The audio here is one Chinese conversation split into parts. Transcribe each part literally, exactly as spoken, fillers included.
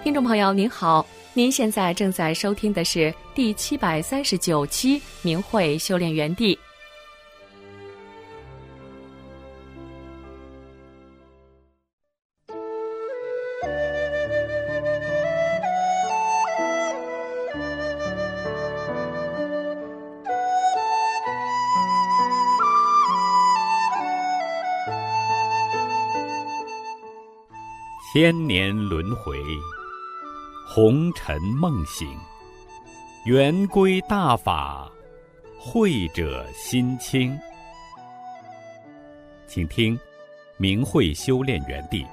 听众朋友您好，您现在正在收听的是第七百三十九期明慧修炼园地。 千年轮回，红尘梦醒，圆归大法，慧者心清。请听明慧修炼园地。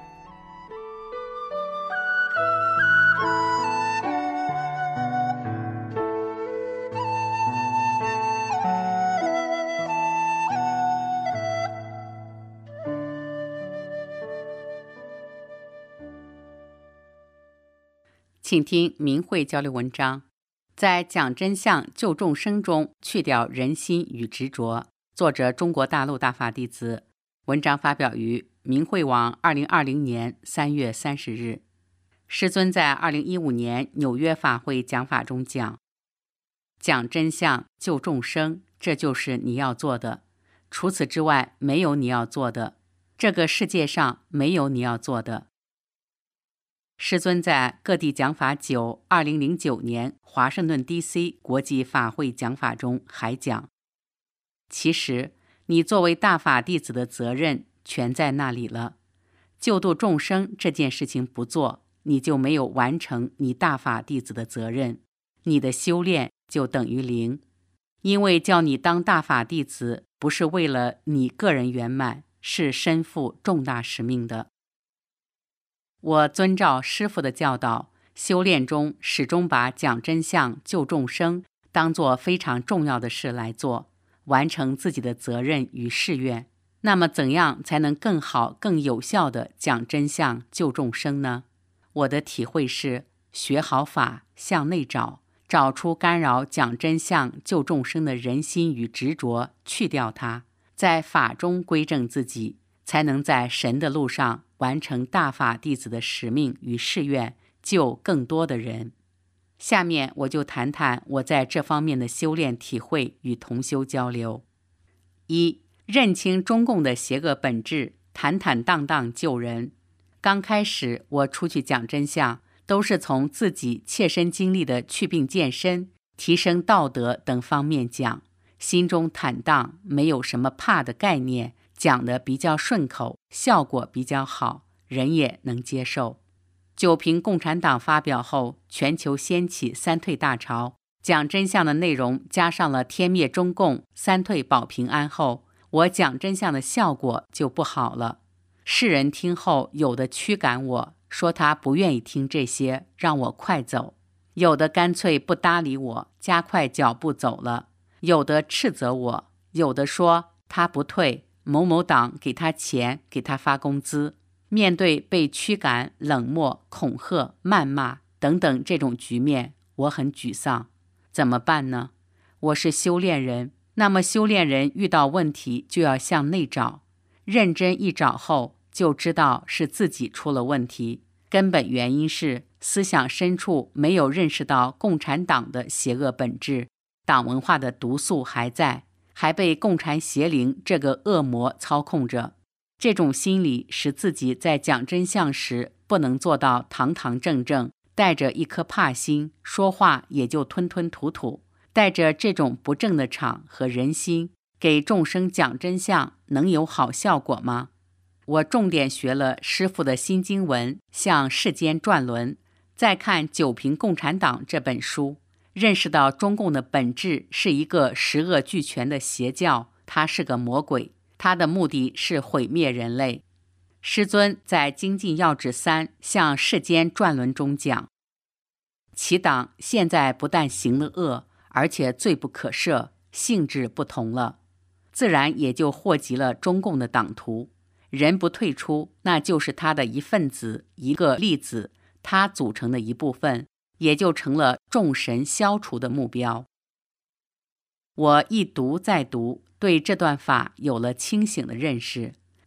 请听明慧交流文章，在讲真相救众生中去掉人心与执着。作者中国大陆大法弟子。文章发表于明慧网二零二零年三月三十日。师尊在二零一五年纽约法会讲法中讲，讲真相救众生，这就是你要做的，除此之外没有你要做的，这个世界上没有你要做的。师尊在各地讲法九二零零九年华盛顿 D C 国际法会讲法中还讲，其实你作为大法弟子的责任全在那里了，救度众生这件事情不做，你就没有完成你大法弟子的责任，你的修炼就等于零。因为叫你当大法弟子不是为了你个人圆满，是身负重大使命的。我遵照师父的教导，修炼中始终把讲真相救众生当作非常重要的事来做，完成自己的责任与誓愿。那么怎样才能更好更有效地讲真相救众生呢？我的体会是，学好法，向内找，找出干扰讲真相救众生的人心与执着，去掉它，在法中归正自己，才能在神的路上完成大法弟子的使命与誓愿，救更多的人。下面我就谈谈我在这方面的修炼体会与同修交流。一、认清中共的邪恶本质，坦坦荡荡救人。刚开始我出去讲真相，都是从自己切身经历的祛病健身、提升道德等方面讲，心中坦荡，没有什么怕的概念，讲得比较顺口，效果比较好，人也能接受。九评共产党发表后，全球掀起三退大潮，讲真相的内容加上了天灭中共、三退保平安后，我讲真相的效果就不好了。世人听后，有的驱赶我，说他不愿意听这些，让我快走；有的干脆不搭理我，加快脚步走了；有的斥责我，有的说他不退，某某党给他钱，给他发工资。面对被驱赶、冷漠、恐吓、谩骂等等这种局面，我很沮丧。怎么办呢？我是修炼人，那么修炼人遇到问题就要向内找，认真一找后就知道是自己出了问题，根本原因是思想深处没有认识到共产党的邪恶本质，党文化的毒素还在，还被共产邪灵这个恶魔操控着。这种心理使自己在讲真相时不能做到堂堂正正，带着一颗怕心，说话也就吞吞吐吐，带着这种不正的场和人心，给众生讲真相能有好效果吗？我重点学了师父的新经文，向世间转轮，再看九评共产党这本书，认识到中共的本质是一个十恶俱全的邪教，它是个魔鬼，它的目的是毁灭人类。师尊在精进要旨三向世间转轮中讲，其党现在不但行了恶，而且罪不可赦，性质不同了，自然也就祸及了中共的党徒。人不退出，那就是他的一份子，一个粒子，他组成的一部分，也就成了众神消除的目标。我一读再读，对这段法有了清醒的认识，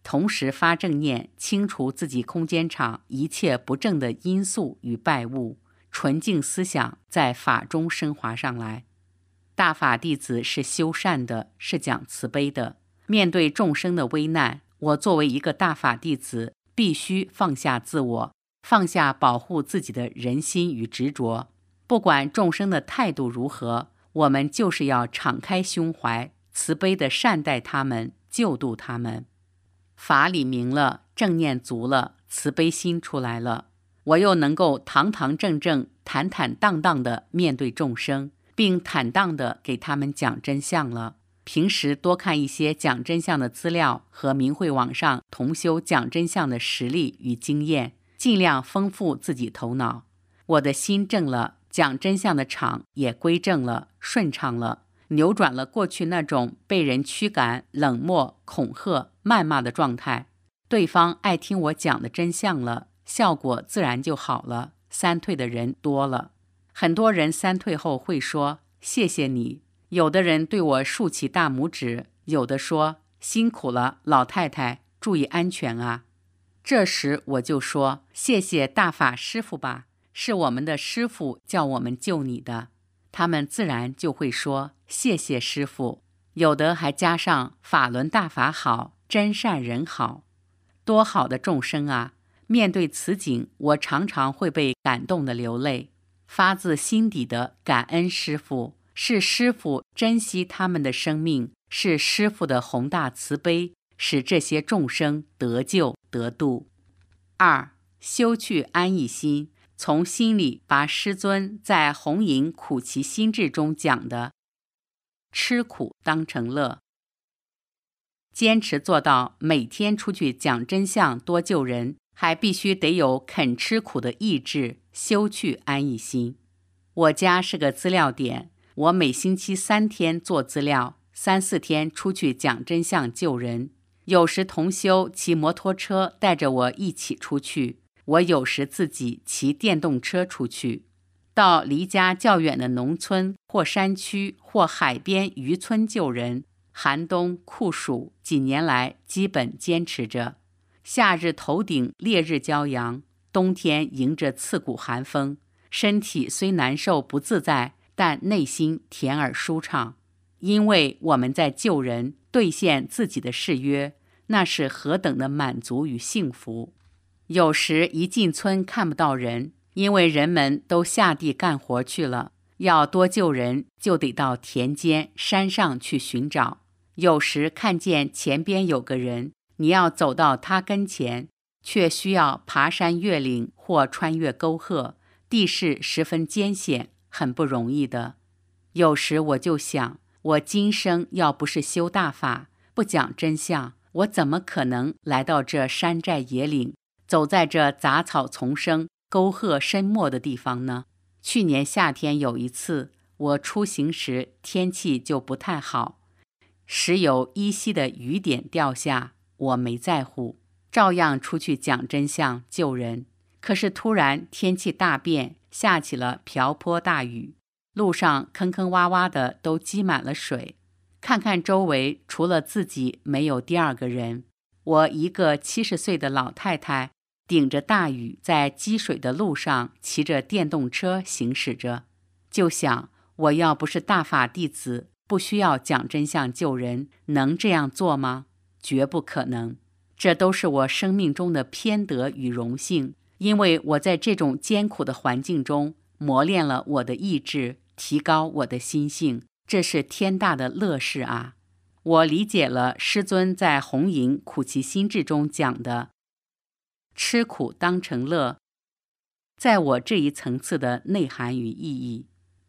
同时发正念，清除自己空间场一切不正的因素与败物，纯净思想在法中升华上来。大法弟子是修善的，是讲慈悲的。面对众生的危难，我作为一个大法弟子，必须放下自我，放下保护自己的人心与执着。不管众生的态度如何，我们就是要敞开胸怀，慈悲地善待他们，救度他们。法理明了，正念足了，慈悲心出来了，我又能够堂堂正正、坦坦荡荡地面对众生，并坦荡地给他们讲真相了。平时多看一些讲真相的资料和明慧网上同修讲真相的实例与经验，尽量丰富自己头脑。我的心正了，讲真相的场也归正了，顺畅了，扭转了过去那种被人驱赶、冷漠、恐吓、谩骂的状态。对方爱听我讲的真相了，效果自然就好了，三退的人多了。很多人三退后会说谢谢你，有的人对我竖起大拇指，有的说辛苦了，老太太注意安全啊。这时我就说谢谢大法师父吧，是我们的师父叫我们救你的。他们自然就会说谢谢师父，有的还加上法轮大法好，真善人好。多好的众生啊！面对此景，我常常会被感动的流泪，发自心底的感恩师父，是师父珍惜他们的生命，是师父的宏大慈悲，使这些众生得救得度。二，修去安逸心，从心里把师尊在红影苦其心志中讲的吃苦当成乐，坚持做到每天出去讲真相，多救人，还必须得有肯吃苦的意志，修去安逸心。我家是个资料点，我每星期三天做资料，三四天出去讲真相救人。有时同修骑摩托车带着我一起出去，我有时自己骑电动车出去，到离家较远的农村或山区或海边渔村救人。寒冬酷暑几年来基本坚持着，夏日头顶烈日骄阳，冬天迎着刺骨寒风，身体虽难受不自在，但内心甜而舒畅。因为我们在救人，兑现自己的誓约，那是何等的满足与幸福。有时一进村看不到人，因为人们都下地干活去了，要多救人就得到田间山上去寻找。有时看见前边有个人，你要走到他跟前，却需要爬山越岭或穿越沟壑，地势十分艰险，很不容易的。有时我就想，我今生要不是修大法，不讲真相，我怎么可能来到这山寨野岭，走在这杂草丛生、沟壑深没的地方呢？去年夏天有一次，我出行时天气就不太好，时有依稀的雨点掉下，我没在乎，照样出去讲真相救人。可是突然天气大变，下起了瓢泼大雨，路上坑坑洼洼的都积满了水。看看周围，除了自己没有第二个人。我一个七十岁的老太太顶着大雨，在积水的路上骑着电动车行驶着。就想，我要不是大法弟子，不需要讲真相救人，能这样做吗？绝不可能。这都是我生命中的偏德与荣幸，因为我在这种艰苦的环境中磨练了我的意志，提高我的心性，这是天大的乐事啊！我理解了师尊在红影苦其心志中讲的吃苦当成乐，在我这一层次的内涵与意义。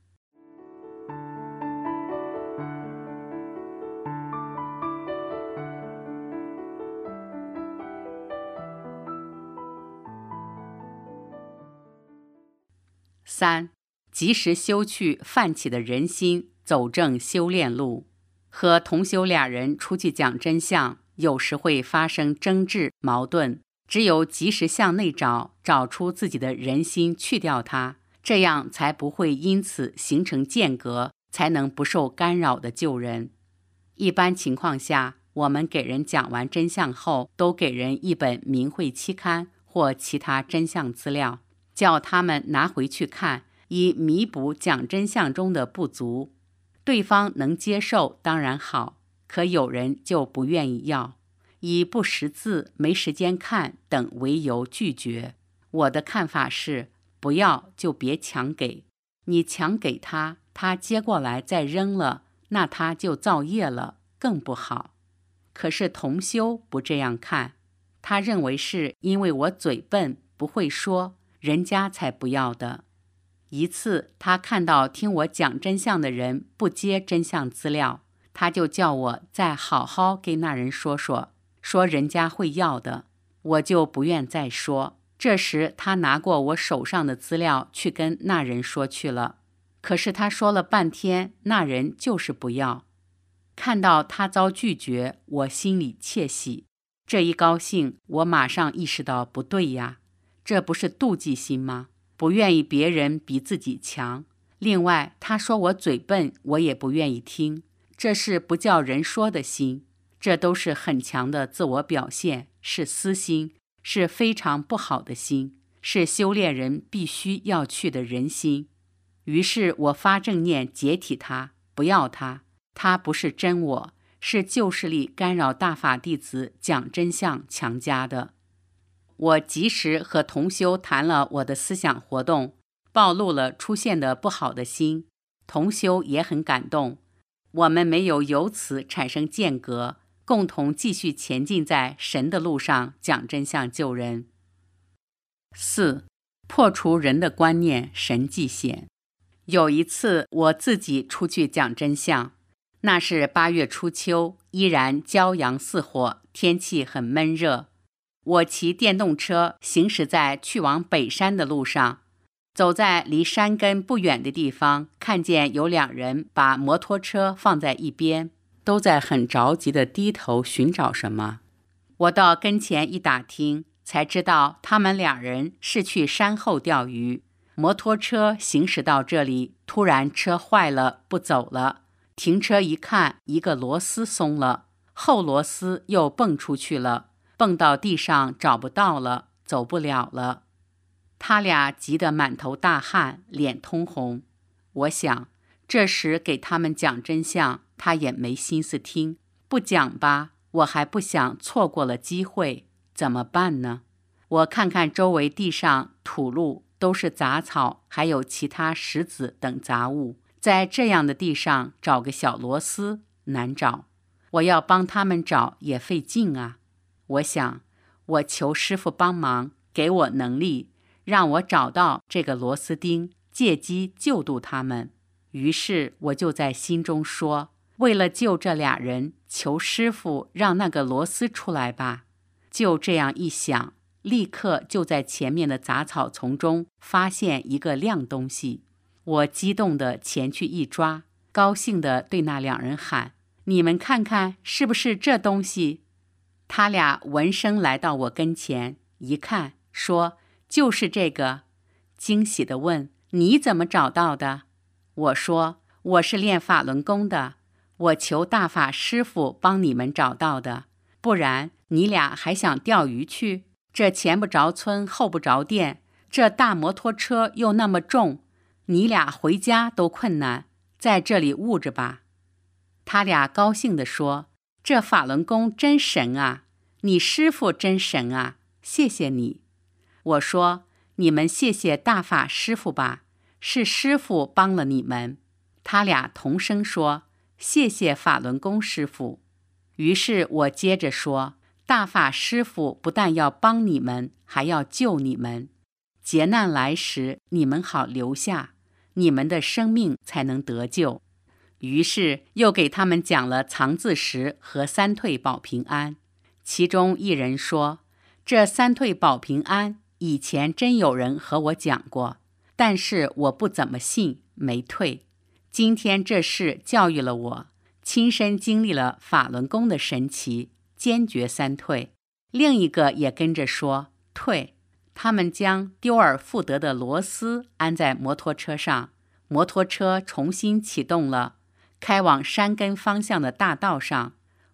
三，及时修去泛起的人心，走正修炼路。和同修俩人出去讲真相，有时会发生争执矛盾，只有及时向内找，找出自己的人心，去掉它，这样才不会因此形成间隔，才能不受干扰的救人。一般情况下， 我们给人讲完真相后，都给人一本明慧期刊或其他真相资料，叫他们拿回去看，以弥补讲真相中的不足。对方能接受当然好，可有人就不愿意要，以不识字、没时间看等为由拒绝。我的看法是，不要就别强给，你强给他，他接过来再扔了，那他就造业了，更不好。可是同修不这样看，他认为是因为我嘴笨不会说，人家才不要的。一次他看到听我讲真相的人不接真相资料，他就叫我再好好给那人说说，说人家会要的。我就不愿再说。这时他拿过我手上的资料去跟那人说去了，可是他说了半天，那人就是不要。看到他遭拒绝，我心里窃喜。这一高兴，我马上意识到不对呀，这不是妒忌心吗？不愿意别人比自己强。另外，他说我嘴笨，我也不愿意听，这是不叫人说的心，这都是很强的自我表现，是私心，是非常不好的心，是修炼人必须要去的人心。于是我发正念解体他，不要他，他不是真我，是旧势力干扰大法弟子讲真相强加的。我及时和同修谈了我的思想活动，暴露了出现的不好的心，同修也很感动。我们没有由此产生间隔，共同继续前进在神的路上，讲真相救人。四、破除人的观念，神迹显。有一次我自己出去讲真相，那是八月初秋，依然骄阳似火，天气很闷热。我骑电动车行驶在去往北山的路上，走在离山根不远的地方，看见有两人把摩托车放在一边，都在很着急地低头寻找什么。我到跟前一打听，才知道他们两人是去山后钓鱼。摩托车行驶到这里，突然车坏了，不走了。停车一看，一个螺丝松了，后螺丝又蹦出去了，蹦到地上找不到了，走不了了。他俩急得满头大汗，脸通红。我想，这时给他们讲真相，他也没心思听，不讲吧，我还不想错过了机会，怎么办呢？我看看周围地上土路都是杂草，还有其他石子等杂物，在这样的地上找个小螺丝难找，我要帮他们找也费劲啊。我想，我求师父帮忙，给我能力，让我找到这个螺丝钉，借机救度他们。于是我就在心中说，为了救这俩人，求师父让那个螺丝出来吧。就这样一想，立刻就在前面的杂草丛中发现一个亮东西。我激动地前去一抓，高兴地对那两人喊，你们看看是不是这东西？他俩闻声来到我跟前，一看说就是这个。惊喜地问，你怎么找到的？我说，我是练法轮功的，我求大法师父帮你们找到的，不然你俩还想钓鱼去？这前不着村后不着店，这大摩托车又那么重，你俩回家都困难，在这里捂着吧。他俩高兴地说，这法轮功真神啊，你师父真神啊，谢谢你。我说，你们谢谢大法师父吧，是师父帮了你们。他俩同声说，谢谢法轮功师父。于是我接着说，大法师父不但要帮你们，还要救你们。劫难来时，你们好留下，你们的生命才能得救。于是又给他们讲了藏字石和三退保平安。其中一人说，这三退保平安以前真有人和我讲过，但是我不怎么信，没退。今天这事教育了我，亲身经历了法轮功的神奇，坚决三退。另一个也跟着说退。他们将丢而复得的螺丝安在摩托车上，摩托车重新启动了，开往山根方向的大道上。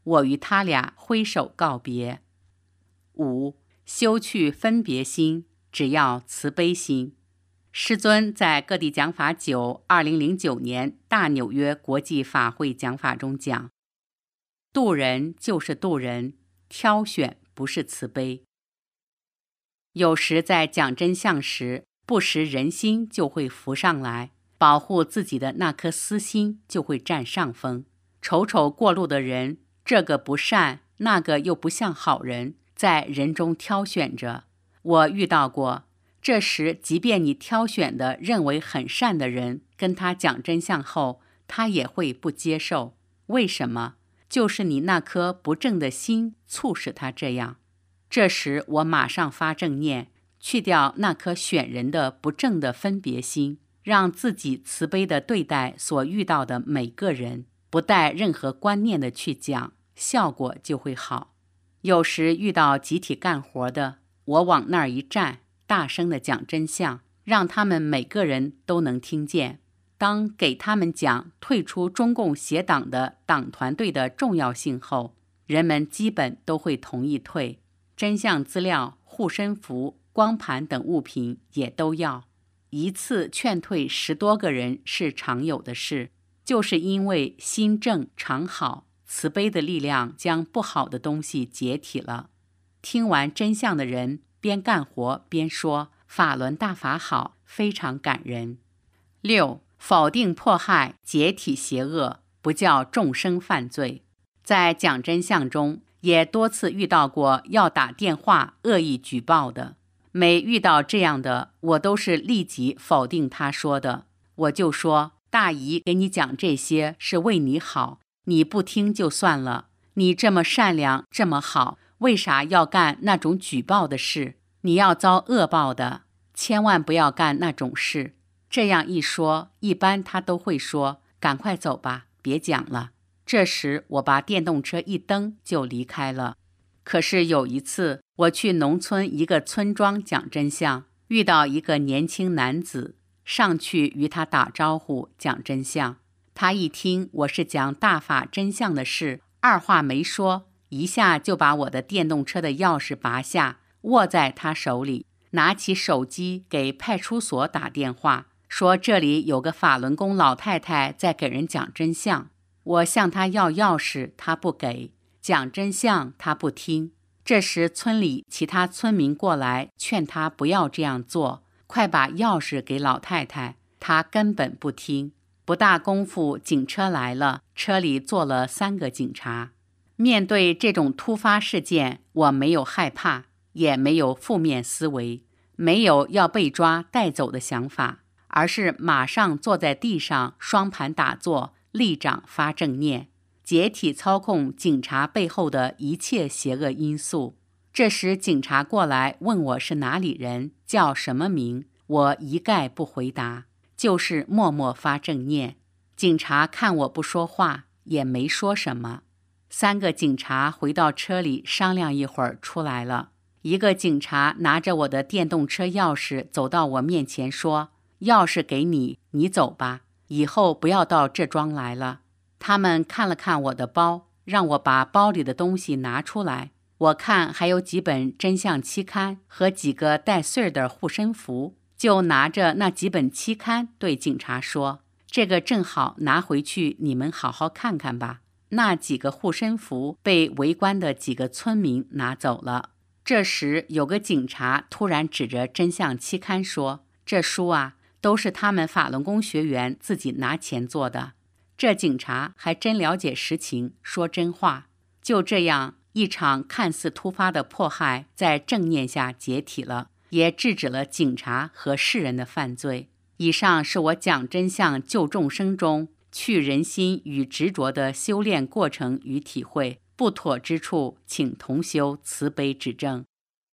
我与他俩挥手告别。五、修去分别心，只要慈悲心。师尊在各地讲法九二零零九年大纽约国际法会讲法中讲，度人就是度人，挑选不是慈悲。有时在讲真相时，不识人心就会浮上来，保护自己的那颗私心就会占上风。瞅瞅过路的人，这个不善，那个又不像好人，在人中挑选着。我遇到过，这时即便你挑选的认为很善的人，跟他讲真相后，他也会不接受。为什么？就是你那颗不正的心促使他这样。这时我马上发正念，去掉那颗选人的不正的分别心，让自己慈悲地对待所遇到的每个人，不带任何观念的去讲，效果就会好。有时遇到集体干活的，我往那儿一站，大声地讲真相，让他们每个人都能听见。当给他们讲退出中共协党的党团队的重要性后，人们基本都会同意退。真相资料、护身符、光盘等物品也都要。一次劝退十多个人是常有的事，就是因为心正常好，慈悲的力量将不好的东西解体了。听完真相的人边干活边说法轮大法好，非常感人。六、否定迫害，解体邪恶，不叫众生犯罪。在讲真相中也多次遇到过要打电话恶意举报的，每遇到这样的，我都是立即否定他说的。我就说，大姨给你讲这些是为你好，你不听就算了，你这么善良这么好，为啥要干那种举报的事？你要遭恶报的，千万不要干那种事。这样一说，一般他都会说，赶快走吧，别讲了。这时我把电动车一蹬就离开了。可是有一次我去农村一个村庄讲真相，遇到一个年轻男子，上去与他打招呼讲真相。他一听我是讲大法真相的事，二话没说，一下就把我的电动车的钥匙拔下，握在他手里，拿起手机给派出所打电话，说这里有个法轮功老太太在给人讲真相。我向他要钥匙，他不给；讲真相，他不听。这时村里其他村民过来劝他不要这样做，快把钥匙给老太太，他根本不听。不大功夫，警车来了，车里坐了三个警察。面对这种突发事件，我没有害怕，也没有负面思维，没有要被抓带走的想法，而是马上坐在地上，双盘打坐，立掌发正念，解体操控警察背后的一切邪恶因素。这时警察过来问我是哪里人，叫什么名，我一概不回答，就是默默发正念。警察看我不说话，也没说什么。三个警察回到车里商量一会儿出来了。一个警察拿着我的电动车钥匙走到我面前说，钥匙给你，你走吧，以后不要到这庄来了。他们看了看我的包，让我把包里的东西拿出来。我看还有几本真相期刊和几个带穗儿的护身符，就拿着那几本期刊对警察说，这个正好拿回去，你们好好看看吧。那几个护身符被围观的几个村民拿走了。这时有个警察突然指着真相期刊说，这书啊，都是他们法轮功学员自己拿钱做的。这警察还真了解实情，说真话。就这样，一场看似突发的迫害在正念下解体了，也制止了警察和世人的犯罪。以上是我讲真相救众生中去人心与执着的修炼过程与体会，不妥之处请同修慈悲指正。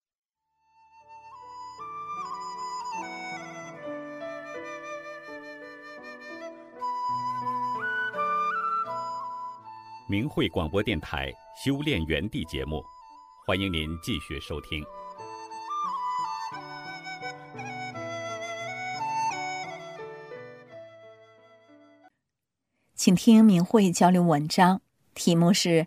明慧广播电台修炼园地节目，欢迎您继续收听。 请听明慧交流文章，题目是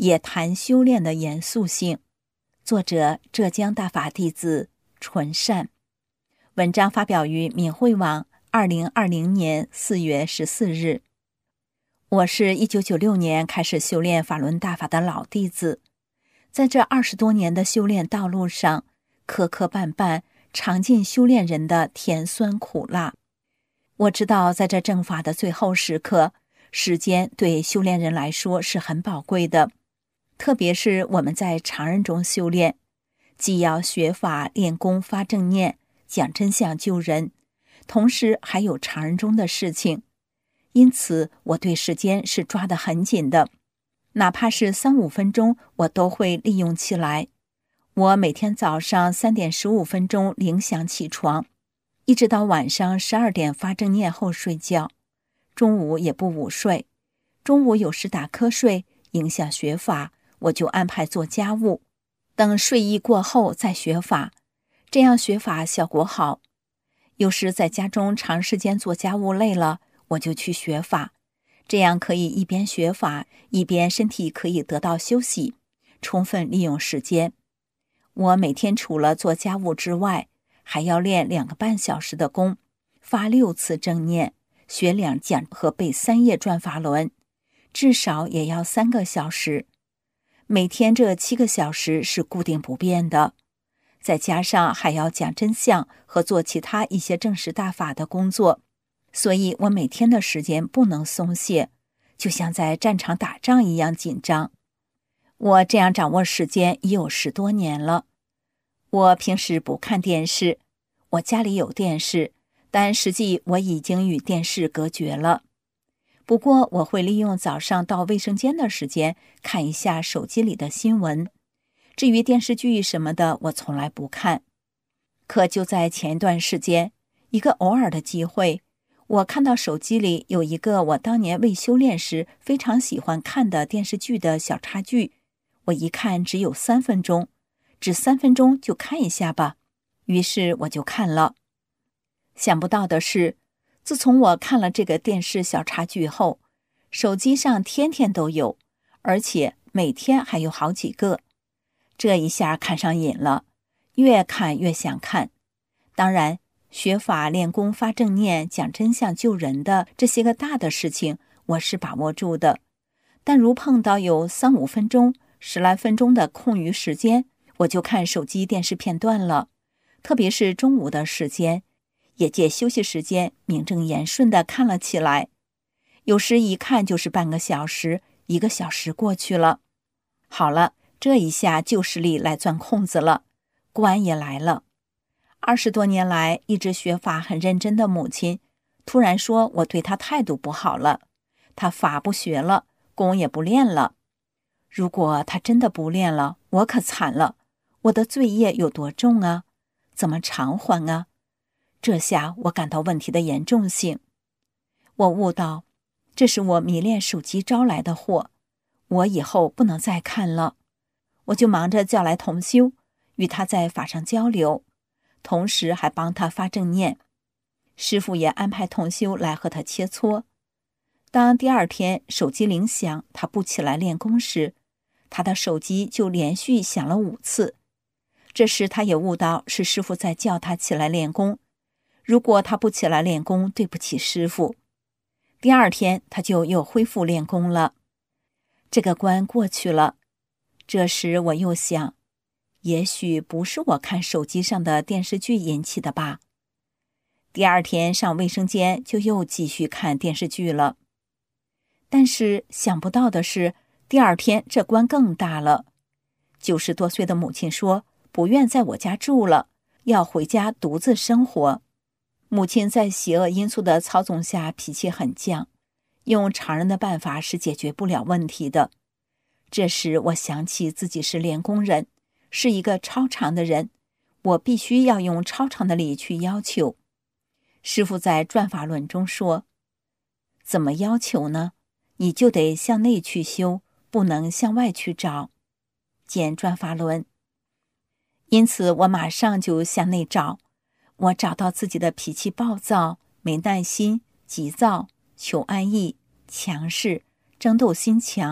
也谈修炼的严肃性。作者浙江大法弟子纯善。文章发表于闽会网二零二零年四月十四日。我是一九九六年开始修炼法轮大法的老弟子，在这二十多年的修炼道路上，磕磕绊绊，尝尽修炼人的甜酸苦辣。我知道在这正法的最后时刻，时间对修炼人来说是很宝贵的，特别是我们在常人中修炼，既要学法练功发正念，讲真相救人，同时还有常人中的事情。因此我对时间是抓得很紧的，哪怕是三五分钟我都会利用起来。我每天早上三点十五分钟铃响起床，一直到晚上十二点发正念后睡觉，中午也不午睡。中午有时打瞌睡影响学法，我就安排做家务，等睡意过后再学法，这样学法效果好。有时在家中长时间做家务累了，我就去学法，这样可以一边学法，一边身体可以得到休息，充分利用时间。我每天除了做家务之外，还要练两个半小时的功，发六次正念，学两讲和背三页转法轮，至少也要三个小时。每天这七个小时是固定不变的，再加上还要讲真相和做其他一些正实大法的工作，所以我每天的时间不能松懈，就像在战场打仗一样紧张。我这样掌握时间已有十多年了。我平时不看电视，我家里有电视，但实际我已经与电视隔绝了。不过我会利用早上到卫生间的时间看一下手机里的新闻，至于电视剧什么的我从来不看。可就在前一段时间，一个偶尔的机会，我看到手机里有一个我当年未修炼时非常喜欢看的电视剧的小插剧，我一看只有三分钟，只三分钟就看一下吧，于是我就看了。想不到的是，自从我看了这个电视小插剧后，手机上天天都有，而且每天还有好几个。这一下看上瘾了，越看越想看。当然，学法练功发正念讲真相救人的这些个大的事情我是把握住的，但如碰到有三五分钟十来分钟的空余时间，我就看手机电视片段了，特别是中午的时间，也借休息时间名正言顺地看了起来。有时一看就是半个小时，一个小时过去了。好了，这一下旧势力来钻空子了，官也来了。二十多年来一直学法很认真的母亲，突然说我对她态度不好了，她法不学了，功也不练了。如果她真的不练了，我可惨了，我的罪业有多重啊？怎么偿还啊？这下我感到问题的严重性。我悟到，这是我迷恋手机招来的祸，我以后不能再看了。我就忙着叫来同修，与他在法上交流，同时还帮他发正念。师父也安排同修来和他切磋。当第二天手机铃响，他不起来练功时，他的手机就连续响了五次。这时他也悟到是师父在叫他起来练功，如果他不起来练功，对不起师父。第二天他就又恢复练功了。这个关过去了。这时我又想，也许不是我看手机上的电视剧引起的吧。第二天上卫生间就又继续看电视剧了。但是想不到的是，第二天这关更大了。九十多岁的母亲说不愿在我家住了，要回家独自生活。母亲在邪恶因素的操纵下脾气很犟，用常人的办法是解决不了问题的。这时我想起自己是练功人，是一个超常的人，我必须要用超常的理去要求。师父在转法论中说，怎么要求呢？你就得向内去修，不能向外去找。见转法论。因此我马上就向内找，我找到自己的脾气暴躁、没耐心、急躁、求安逸、强势、争斗心强，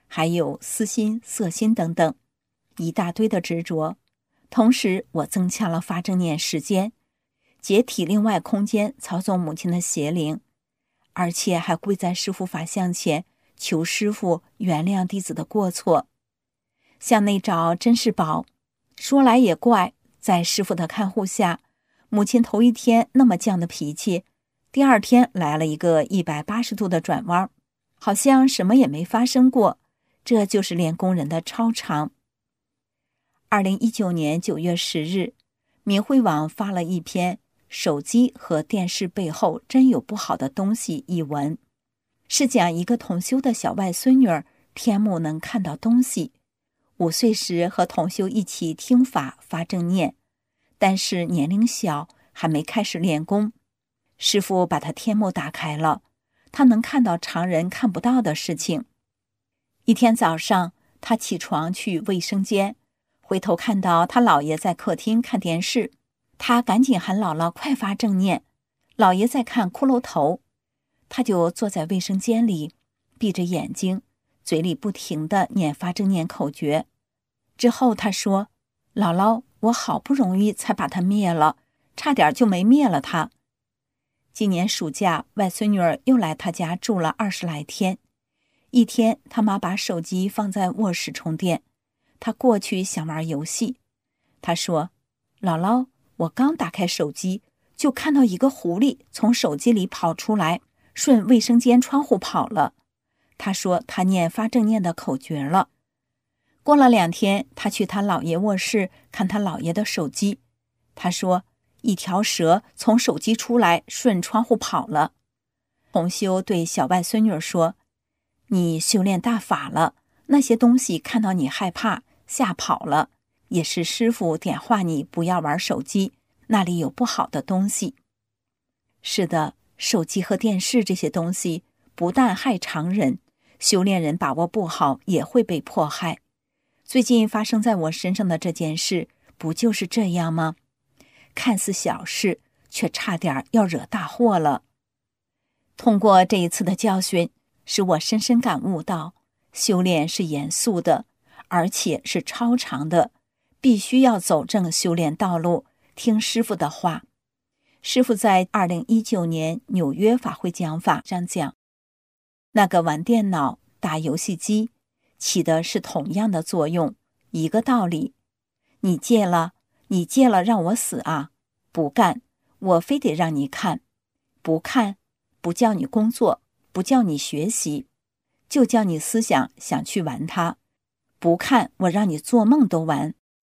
还有私心、色心等等，一大堆的执着。同时，我增强了发正念时间，解体另外空间操纵母亲的邪灵，而且还跪在师父法像前，求师父原谅弟子的过错。向内找真是宝。说来也怪，在师父的看护下，母亲头一天那么犟的脾气，第二天来了一个一百八十度的转弯，好像什么也没发生过。这就是练功人的超常。二零一九年九月十日，明慧网发了一篇手机和电视背后真有不好的东西一文，是讲一个同修的小外孙女儿天目能看到东西，五岁时和同修一起听法发正念，但是年龄小，还没开始练功。师父把她天目打开了，她能看到常人看不到的事情。一天早上，她起床去卫生间，回头看到她姥爷在客厅看电视，她赶紧喊姥姥快发正念。姥爷在看骷髅头，她就坐在卫生间里，闭着眼睛，嘴里不停地念发正念口诀。之后她说：“姥姥，我好不容易才把它灭了，差点就没灭了它。”今年暑假，外孙女儿又来她家住了二十来天。一天，他妈把手机放在卧室充电，他过去想玩游戏。他说：“姥姥，我刚打开手机，就看到一个狐狸从手机里跑出来，顺卫生间窗户跑了。”他说他念发正念的口诀了。过了两天，他去他姥爷卧室看他姥爷的手机。他说一条蛇从手机出来，顺窗户跑了。同修对小外孙女说：“你修炼大法了，那些东西看到你害怕，吓跑了，也是师父点化你不要玩手机，那里有不好的东西。”是的，手机和电视这些东西不但害常人，修炼人把握不好也会被迫害。最近发生在我身上的这件事，不就是这样吗？看似小事，却差点要惹大祸了。通过这一次的教训，使我深深感悟到，修炼是严肃的，而且是超常的，必须要走正修炼道路，听师父的话。师父在二零一九年纽约法会讲法上讲，那个玩电脑、打游戏机起的是同样的作用，一个道理。你戒了，你戒了让我死啊？不干，我非得让你看。不看，不叫你工作，不叫你学习，就叫你思想想去玩它。不看，我让你做梦都玩。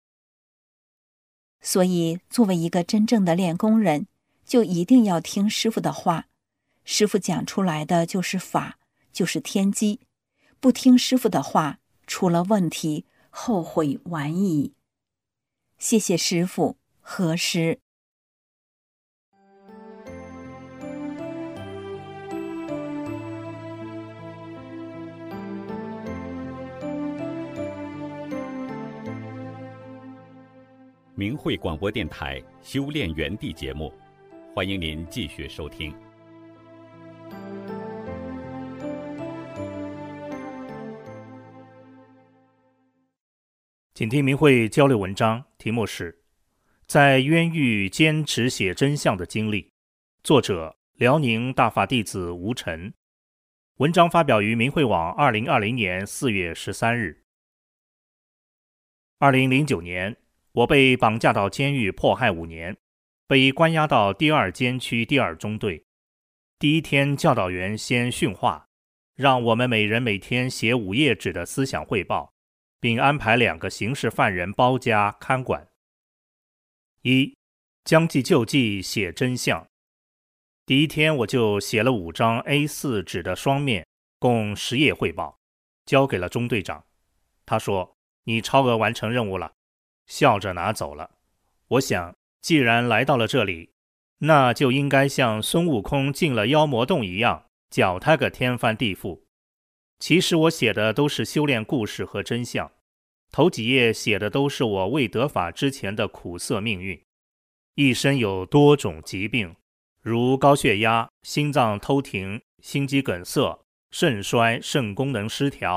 所以，作为一个真正的练功人，就一定要听师父的话。师父讲出来的就是法，就是天机。不听师父的话，出了问题，后悔晚矣。谢谢师父，何时？ 明慧广播电台修炼园地节目，欢迎您继续收听。 请听明慧交流文章，题目是在冤狱坚持写真相的经历，作者辽宁大法弟子吴晨。文章发表于明慧网二零二零年四月十三日。二零零九年，我被绑架到监狱迫害五年，被关押到第二监区第二中队。第一天，教导员先训话，让我们每人每天写五页纸的思想汇报，并安排两个刑事犯人包家看管。一，将计就计，写真相。第一天我就写了五张 A 四 纸的双面，共十页汇报，交给了中队长。他说：“你超额完成任务了。”笑着拿走了。我想，既然来到了这里，那就应该像孙悟空进了妖魔洞一样，搅他个天翻地覆。其实我写的都是修炼故事和真相，头几页写的都是我未得法之前的苦涩命运。一生有多种疾病，如高血压、心脏偷停、心肌梗塞、肾衰、肾功能失调、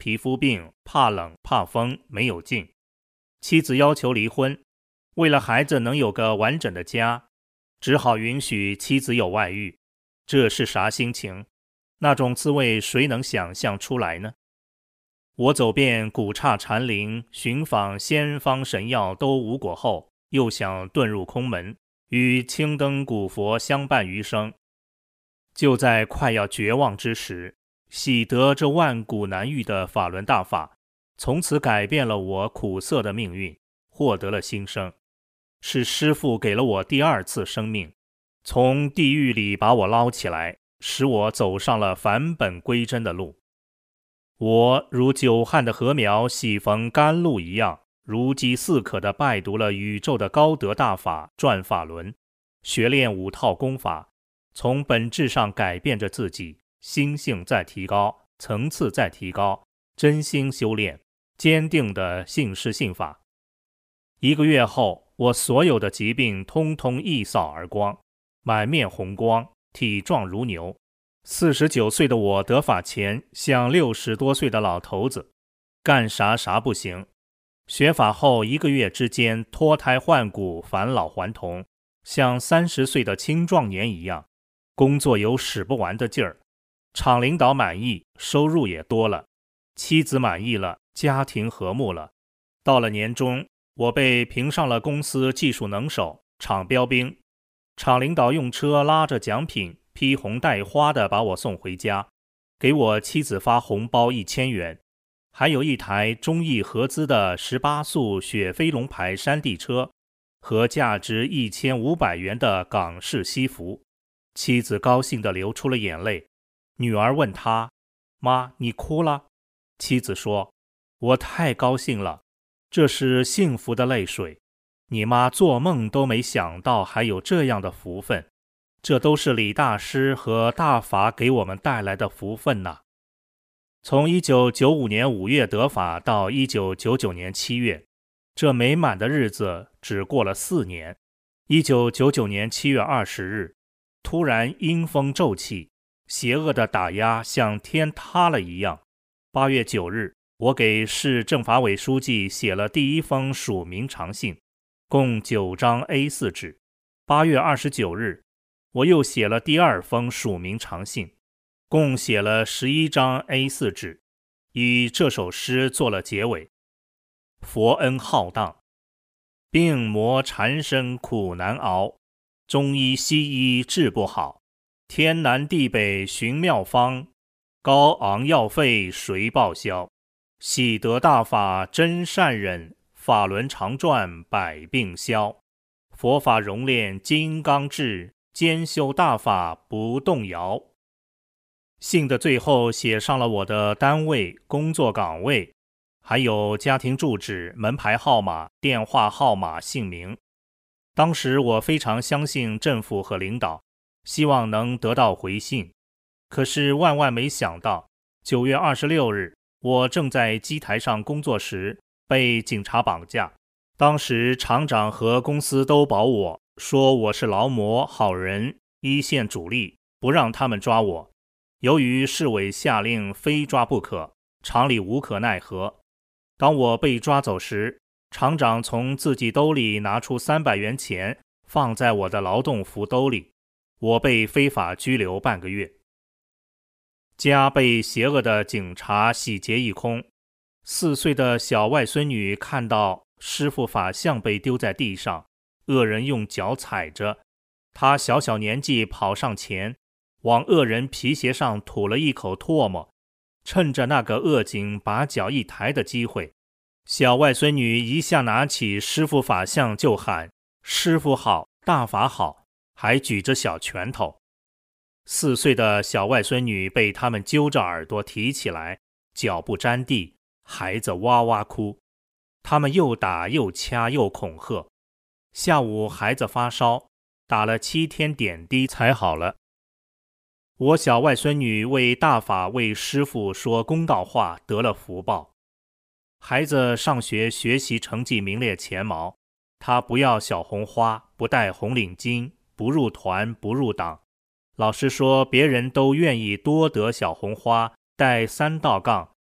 皮肤病，怕冷怕风，没有劲。妻子要求离婚，为了孩子能有个完整的家，只好允许妻子有外遇。这是啥心情？那种滋味谁能想象出来呢？我走遍古刹禅林，寻访仙方神药都无果后，又想遁入空门，与青灯古佛相伴余生。就在快要绝望之时，喜得这万古难遇的法轮大法，从此改变了我苦涩的命运，获得了新生。是师父给了我第二次生命，从地狱里把我捞起来，使我走上了返本归真的路。我如久旱的禾苗喜逢甘露一样，如饥似渴地拜读了宇宙的高德大法转法轮，学练五套功法，从本质上改变着自己，心性在提高，层次在提高，真心修炼，坚定的信师信法。一个月后，我所有的疾病通通一扫而光，满面红光，体壮如牛。四十九岁的我得法前，像六十多岁的老头子，干啥啥不行。学法后一个月之间，脱胎换骨，返老还童，像三十岁的青壮年一样，工作有使不完的劲儿。厂领导满意，收入也多了，妻子满意了，家庭和睦了。到了年终，我被评上了公司技术能手、厂标兵。厂领导用车拉着奖品，披红戴花地把我送回家，给我妻子发红包一千元，还有一台中意合资的十八速雪飞龙牌山地车和价值一千五百元的港式西服。妻子高兴地流出了眼泪。女儿问她：“妈，你哭了？”妻子说：“我太高兴了，这是幸福的泪水。你妈做梦都没想到还有这样的福分，这都是李大师和大法给我们带来的福分呐。”从一九九五年五月得法到一九九九年七月，这美满的日子只过了四年。一九九九年七月二十日，突然阴风骤起，邪恶的打压像天塌了一样。八月九日，我给市政法委书记写了第一封署名长信，共九张 A 四 纸。八月二十九日，我又写了第二封署名长信，共写了十一张 A 四 纸，以这首诗做了结尾。佛恩浩荡，病魔缠身苦难熬，中医西医治不好，天南地北寻妙方，高昂药费谁报销？喜得大法真善忍，法轮常转百病消。佛法熔炼金刚智，兼修大法不动摇。信的最后写上了我的单位、工作岗位，还有家庭住址、门牌号码、电话号码、姓名。当时我非常相信政府和领导，希望能得到回信。可是万万没想到，九月二十六日，我正在机台上工作时被警察绑架。当时厂长和公司都保我，说我是劳模好人，一线主力，不让他们抓我。由于市委下令非抓不可，厂里无可奈何。当我被抓走时，厂长从自己兜里拿出三百元钱放在我的劳动服兜里，我被非法拘留半个月。家被邪恶的警察洗劫一空。四岁的小外孙女看到师父法像被丢在地上，恶人用脚踩着，她小小年纪跑上前，往恶人皮鞋上吐了一口唾沫。趁着那个恶警把脚一抬的机会，小外孙女一下拿起师父法像就喊：“师父好，大法好！”还举着小拳头。四岁的小外孙女被他们揪着耳朵提起来，脚不沾地，孩子哇哇哭。他们又打又掐又恐吓。下午孩子发烧，打了七天点滴才好了。我小外孙女为大法为师父说公道话，得了福报。孩子上学学习成绩名列前茅，他不要小红花，不戴红领巾，不入团，不入党。老师说别人都愿意多得小红花，戴三道杠，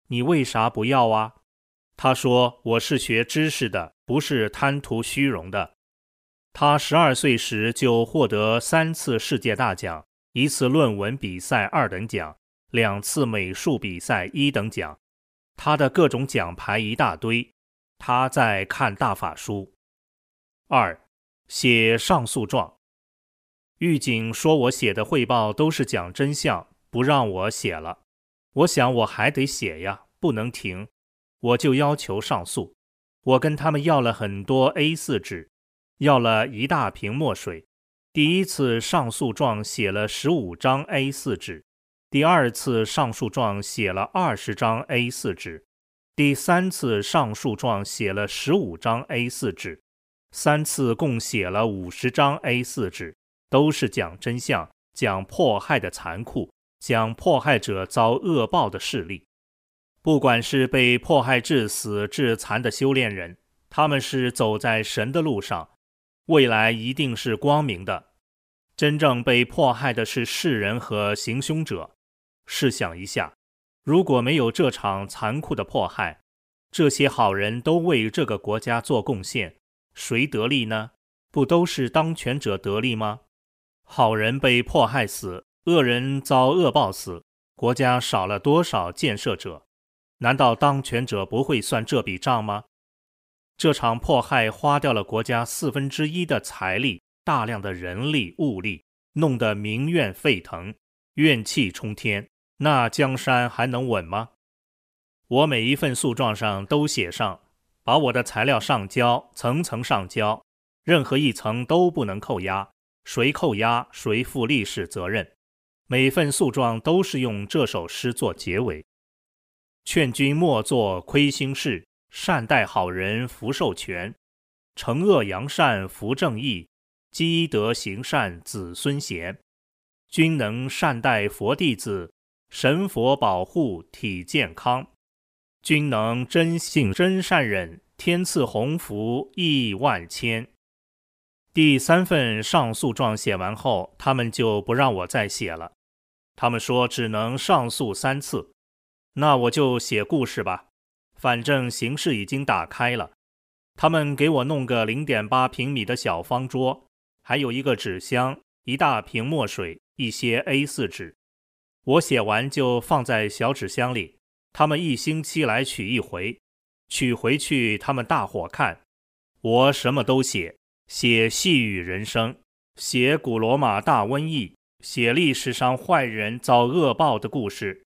你为啥不要啊？他说，我是学知识的，不是贪图虚荣的。他十二岁时就获得三次世界大奖，一次论文比赛二等奖，两次美术比赛一等奖。他的各种奖牌一大堆，他在看大法书。二，写上诉状。狱警说我写的汇报都是讲真相，不让我写了。我想我还得写呀，不能停。我就要求上诉。我跟他们要了很多 A 四 纸，要了一大瓶墨水。第一次上诉状写了十五张 A 四 纸，第二次上诉状写了二十张 A 四 纸，第三次上诉状写了十五张 A 四 纸，三次共写了五十张 A 四 纸，都是讲真相，讲迫害的残酷，讲迫害者遭恶报的事例。不管是被迫害致死致残的修炼人，他们是走在神的路上，未来一定是光明的。真正被迫害的是世人和行凶者。试想一下，如果没有这场残酷的迫害，这些好人都为这个国家做贡献，谁得利呢？不都是当权者得利吗？好人被迫害死，恶人遭恶报死，国家少了多少建设者？难道当权者不会算这笔账吗？这场迫害花掉了国家四分之一的财力，大量的人力物力，弄得民怨沸腾，怨气冲天，那江山还能稳吗？我每一份诉状上都写上，把我的材料上交，层层上交，任何一层都不能扣押，谁扣押谁负历史责任。每份诉状都是用这首诗做结尾：劝君莫做亏心事，善待好人福寿全，惩恶扬善福正义，积德行善子孙贤。君能善待佛弟子，神佛保护体健康。君能真信真善忍，天赐鸿福亿万千。第三份上诉状写完后，他们就不让我再写了。他们说只能上诉三次。那我就写故事吧，反正形势已经打开了。他们给我弄个 零点八 平米的小方桌，还有一个纸箱，一大瓶墨水，一些 A 四 纸。我写完就放在小纸箱里，他们一星期来取一回，取回去他们大伙看。我什么都写，写细雨人生，写古罗马大瘟疫，写历史上坏人遭恶报的故事。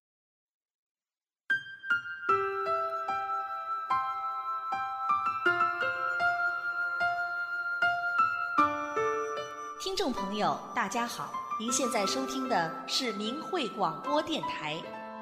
听众朋友大家好，您现在收听的是明慧广播电台。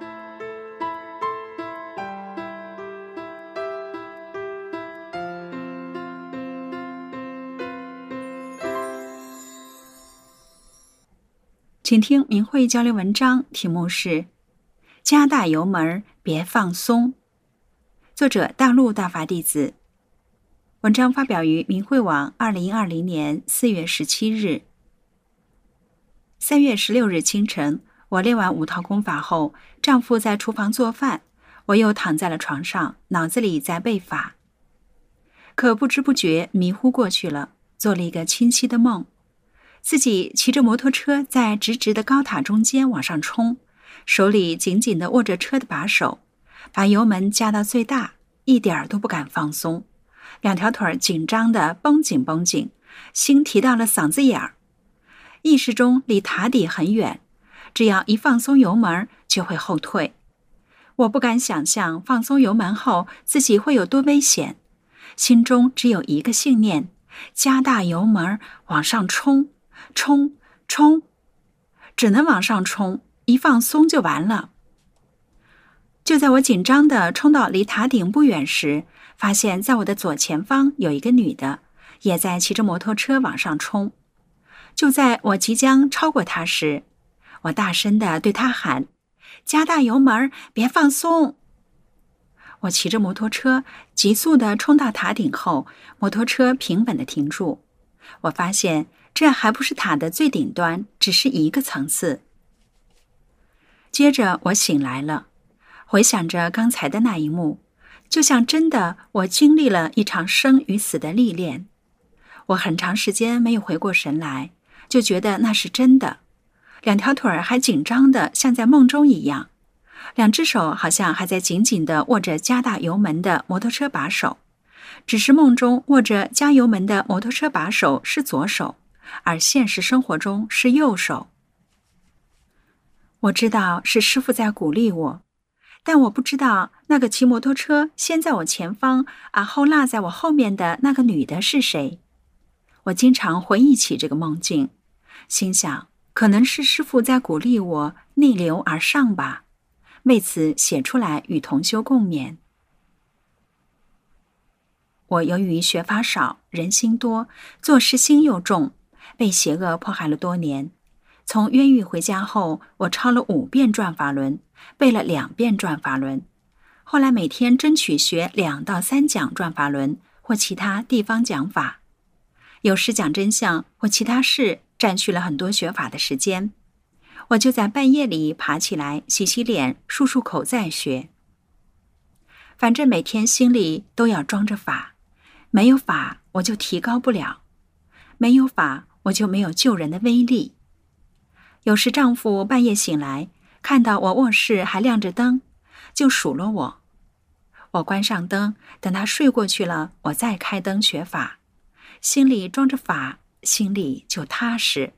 请听明慧交流文章，题目是加大油门别放松，作者大陆大法弟子。文章发表于明慧网二零二零年四月十七日。三月十六日清晨，我练完五套功法后，丈夫在厨房做饭，我又躺在了床上，脑子里在背法。可不知不觉迷糊过去了，做了一个清晰的梦，自己骑着摩托车在直直的高塔中间往上冲，手里紧紧地握着车的把手，把油门加到最大，一点儿都不敢放松，两条腿紧张地绷紧绷紧，心提到了嗓子眼儿。意识中离塔底很远，只要一放松油门就会后退。我不敢想象放松油门后自己会有多危险，心中只有一个信念：加大油门往上冲，冲冲，只能往上冲，一放松就完了。就在我紧张地冲到离塔顶不远时，发现在我的左前方有一个女的，也在骑着摩托车往上冲。就在我即将超过她时，我大声地对她喊：加大油门，别放松。我骑着摩托车急速地冲到塔顶后，摩托车平稳地停住。我发现这还不是塔的最顶端，只是一个层次。接着我醒来了， 回想着刚才的那一幕，就像真的我经历了一场生与死的历练。我很长时间没有回过神来，就觉得那是真的。两条腿儿还紧张的像在梦中一样，两只手好像还在紧紧地握着加大油门的摩托车把手，只是梦中握着加油门的摩托车把手是左手，而现实生活中是右手。我知道是师父在鼓励我，但我不知道那个骑摩托车先在我前方，而后落在我后面的那个女的是谁。我经常回忆起这个梦境，心想可能是师父在鼓励我逆流而上吧，为此写出来与同修共勉。我由于学法少，人心多，做事心又重，被邪恶迫害了多年。从冤狱回家后，我抄了五遍转法轮，背了两遍转法轮，后来每天争取学两到三讲转法轮或其他地方讲法，有时讲真相或其他事占据了很多学法的时间，我就在半夜里爬起来洗洗脸漱漱口再学。反正每天心里都要装着法，没有法我就提高不了，没有法我就没有救人的威力。有时丈夫半夜醒来，看到我卧室还亮着灯，就数落我。我关上灯，等他睡过去了，我再开灯学法，心里装着法，心里就踏实。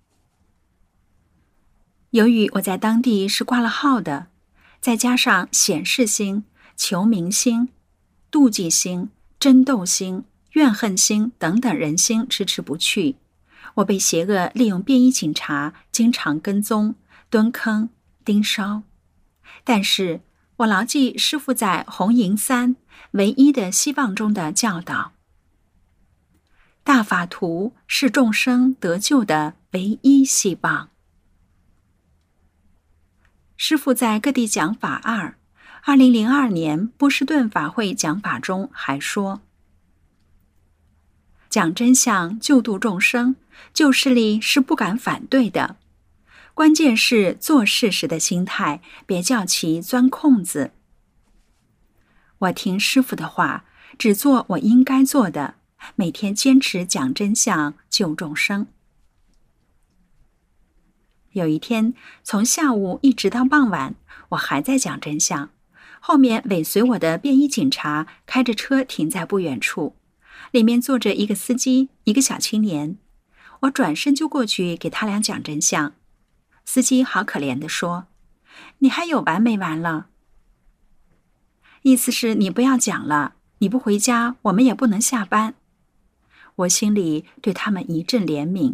由于我在当地是挂了号的，再加上显示心、求名心、妒忌心、争斗心、怨恨心等等人心迟迟不去，我被邪恶利用便衣警察经常跟踪、蹲坑、盯梢。但是我牢记师父在红银三唯一的希望中的教导，大法图是众生得救的唯一希望。师父在各地讲法二，二零零二年波士顿法会讲法中还说，讲真相救度众生，旧势力是不敢反对的，关键是做事时的心态，别叫其钻空子。我听师父的话，只做我应该做的，每天坚持讲真相救众生。有一天，从下午一直到傍晚，我还在讲真相，后面尾随我的便衣警察开着车停在不远处，里面坐着一个司机，一个小青年。我转身就过去给他俩讲真相。司机好可怜地说，你还有完没完了？意思是你不要讲了，你不回家，我们也不能下班。我心里对他们一阵怜悯。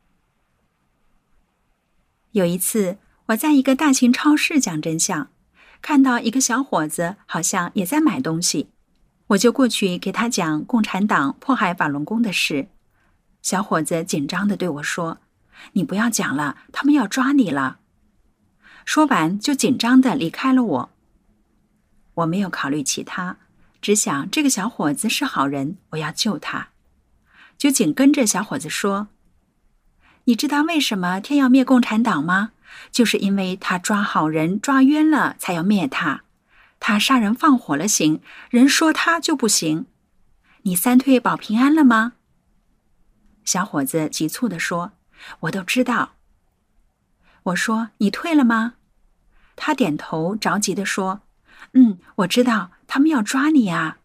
有一次，我在一个大型超市讲真相，看到一个小伙子好像也在买东西，我就过去给他讲共产党迫害法轮功的事。小伙子紧张地对我说，你不要讲了，他们要抓你了。说完就紧张地离开了我。我没有考虑其他，只想这个小伙子是好人，我要救他，就紧跟着小伙子说，你知道为什么天要灭共产党吗？就是因为他抓好人抓冤了才要灭他，他杀人放火了行，人说他就不行。你三退保平安了吗？小伙子急促地说，我都知道。我说，你退了吗？他点头着急地说，嗯，我知道，他们要抓你啊。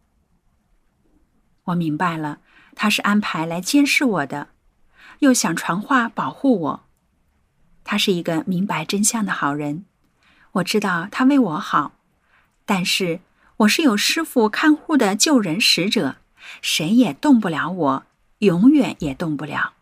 我明白了，他是安排来监视我的，又想传话保护我。他是一个明白真相的好人，我知道他为我好，但是我是有师父看护的救人使者，谁也动不了我，永远也动不了。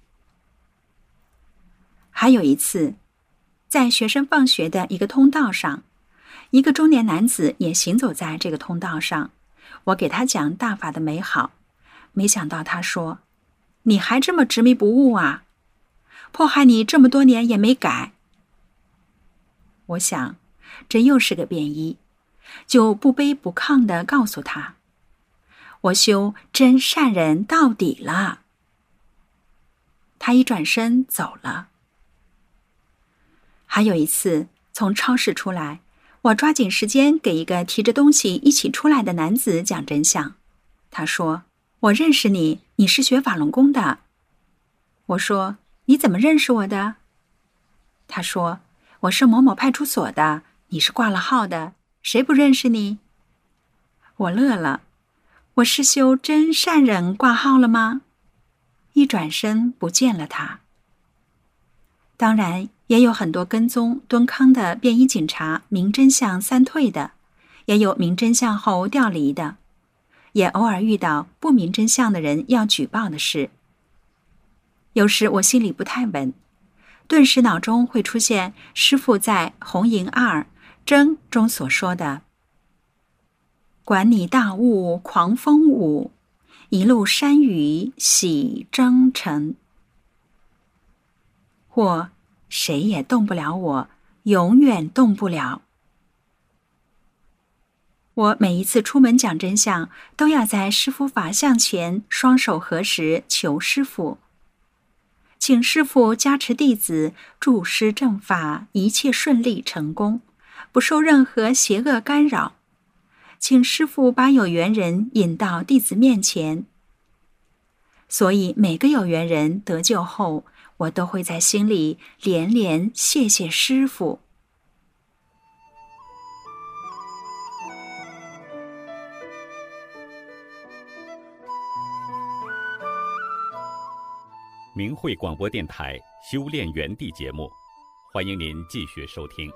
还有一次，在学生放学的一个通道上，一个中年男子也行走在这个通道上，我给他讲大法的美好，没想到他说，你还这么执迷不悟啊，迫害你这么多年也没改。我想这又是个便衣，就不卑不亢地告诉他，我修真善人到底了。他一转身走了。还有一次从超市出来， 我抓紧时间给一个提着东西一起出来的男子讲真相。他说：我认识你，你是学法轮功的。我说：你怎么认识我的？他说：我是某某派出所的，你是挂了号的，谁不认识你？我乐了，我是修真善忍挂号了吗？一转身不见了他。当然也有很多跟踪蹲坑的便衣警察明真相三退的，也有明真相后调离的，也偶尔遇到不明真相的人要举报的事。有时我心里不太稳，顿时脑中会出现师父在《红营二征》中所说的：管你大雾狂风舞，一路山雨喜征尘。或谁也动不了我，永远动不了。我每一次出门讲真相，都要在师父法像前双手合十求师父，请师父加持弟子助师正法，一切顺利成功，不受任何邪恶干扰。请师父把有缘人引到弟子面前。所以每个有缘人得救后，我都会在心里连连谢谢师父。 明慧广播电台修炼园地节目，欢迎您继续收听。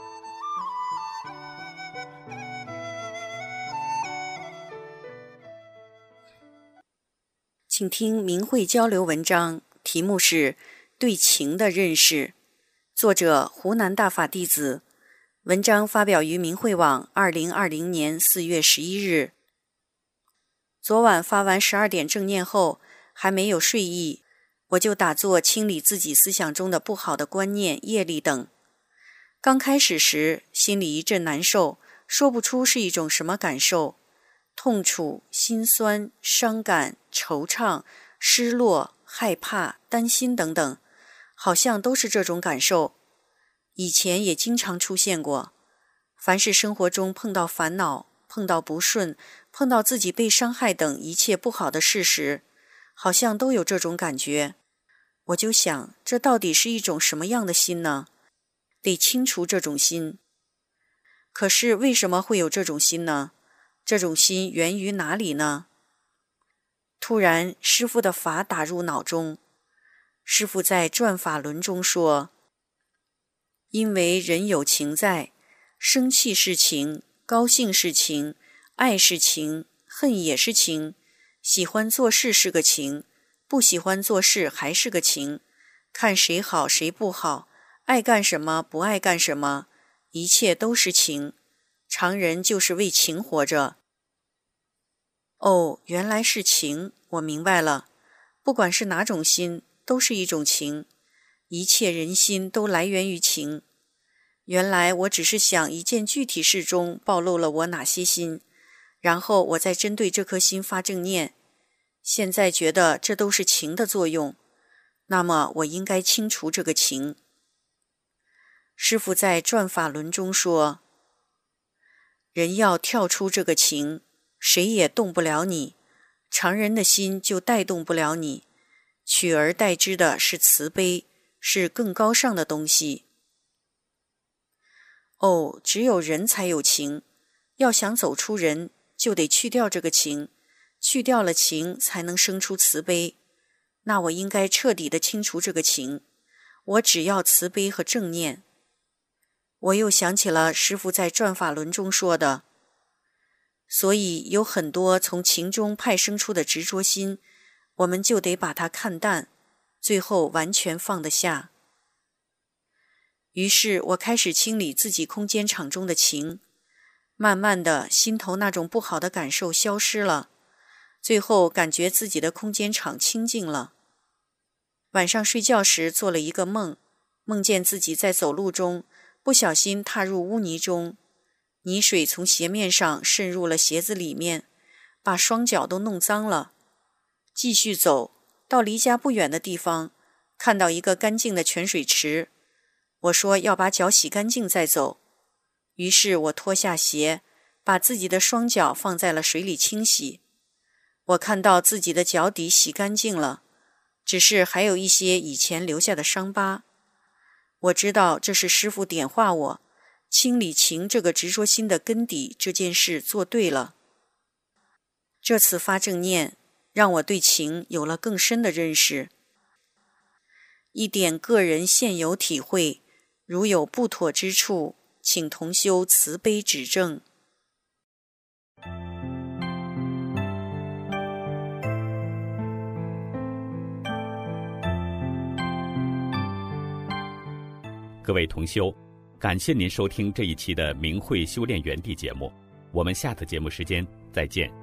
请听明慧交流文章，题目是对情的认识，作者湖南大法弟子，文章发表于明慧网二零二零年四月十一日。昨晚发完十二点正念后，还没有睡意，我就打坐清理自己思想中的不好的观念、业力等。刚开始时，心里一阵难受，说不出是一种什么感受，痛楚、心酸、伤感、惆怅、失落、害怕、担心等等，好像都是这种感受。以前也经常出现过，凡是生活中碰到烦恼、碰到不顺、碰到自己被伤害等一切不好的事时，好像都有这种感觉。我就想，这到底是一种什么样的心呢？得清除这种心。可是为什么会有这种心呢？这种心源于哪里呢？突然，师父的法打入脑中。师父在转法轮中说：因为人有情在，生气是情，高兴是情，爱是情，恨也是情，喜欢做事是个情，不喜欢做事还是个情，看谁好谁不好，爱干什么不爱干什么，一切都是情，常人就是为情活着。哦，原来是情，我明白了，不管是哪种心，都是一种情，一切人心都来源于情。原来我只是想一件具体事中暴露了我哪些心，然后我再针对这颗心发正念。现在觉得这都是情的作用，那么我应该清除这个情。师父在转法轮中说，人要跳出这个情，谁也动不了你，常人的心就带动不了你，取而代之的是慈悲，是更高尚的东西。哦，只有人才有情，要想走出人，就得去掉这个情，去掉了情，才能生出慈悲。那我应该彻底的清除这个情，我只要慈悲和正念。我又想起了师父在转法轮中说的，所以有很多从情中派生出的执着心，我们就得把它看淡，最后完全放得下。于是我开始清理自己空间场中的情，慢慢的心头那种不好的感受消失了，最后感觉自己的空间场清净了。晚上睡觉时做了一个梦，梦见自己在走路中不小心踏入污泥中，泥水从鞋面上渗入了鞋子里面，把双脚都弄脏了。继续走，到离家不远的地方，看到一个干净的泉水池。我说要把脚洗干净再走。 于是我脱下鞋，把自己的双脚放在了水里清洗。我看到自己的脚底洗干净了，只是还有一些以前留下的伤疤。我知道这是师父点化我，清理情这个执着心的根底这件事做对了。这次发正念，让我对情有了更深的认识。一点个人现有体会，如有不妥之处，请同修慈悲指正。 各位同修，感谢您收听这一期的明慧修炼园地节目，我们下次节目时间再见。